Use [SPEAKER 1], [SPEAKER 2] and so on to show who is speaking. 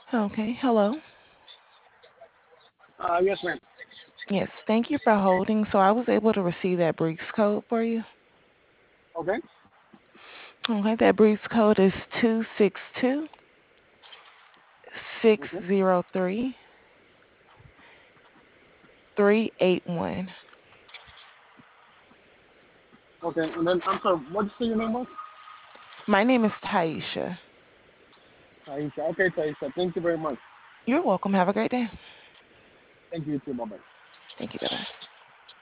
[SPEAKER 1] Okay, hello.
[SPEAKER 2] Yes, ma'am.
[SPEAKER 1] Yes, thank you for holding. So I was able to receive that briefs code for you.
[SPEAKER 2] Okay.
[SPEAKER 1] Okay, that briefs code is 262 six
[SPEAKER 2] Okay.
[SPEAKER 1] zero three 381.
[SPEAKER 2] Okay. And then I'm sorry. What did you say your name was?
[SPEAKER 1] My name is Taisha.
[SPEAKER 2] Taisha. Okay, Taisha. Thank you very much.
[SPEAKER 1] You're welcome. Have a great day.
[SPEAKER 2] Thank you too. Bye bye.
[SPEAKER 1] Thank you. Bye bye.